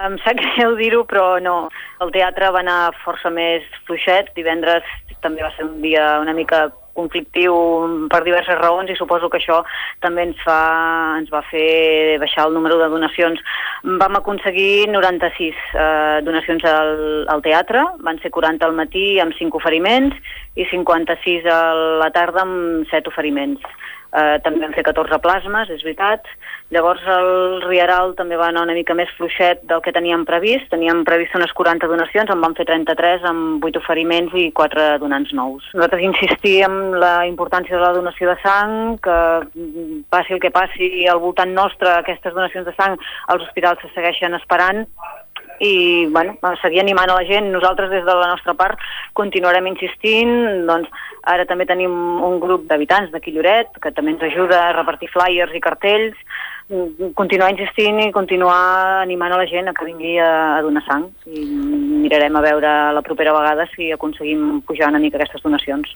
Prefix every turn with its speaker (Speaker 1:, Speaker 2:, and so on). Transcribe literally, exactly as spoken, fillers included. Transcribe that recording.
Speaker 1: Em sap greu dir-ho, però no. El teatre va anar força més fluixet. Divendres també va ser un dia una mica conflictiu per diverses raons i suposo que això també ens, fa, ens va fer baixar el número de donacions. Vam aconseguir noranta-sis eh, donacions al, al teatre, van ser quaranta al matí amb cinc oferiments i cinquanta-sis a la tarda amb set oferiments. Uh, també vam fer catorze plasmes, és veritat. Llavors el Rieral també va anar una mica més fluixet del que teníem previst. Teníem previst unes quaranta donacions, en vam fer trenta-tres amb vuit oferiments i quatre donants nous. Nosaltres insistíem en la importància de la donació de sang, que passi el que passi al voltant nostre, aquestes donacions de sang als hospitals se segueixen esperant i bueno, seguir animant a la gent. Nosaltres des de la nostra part continuarem insistint. Doncs ara també tenim un grup d'habitants d'aquí Lloret que també ens ajuda a repartir flyers i cartells. Continuar insistint i continuar animant a la gent a que vingui a, a donar sang i mirarem a veure la propera vegada si aconseguim pujar una mica aquestes donacions.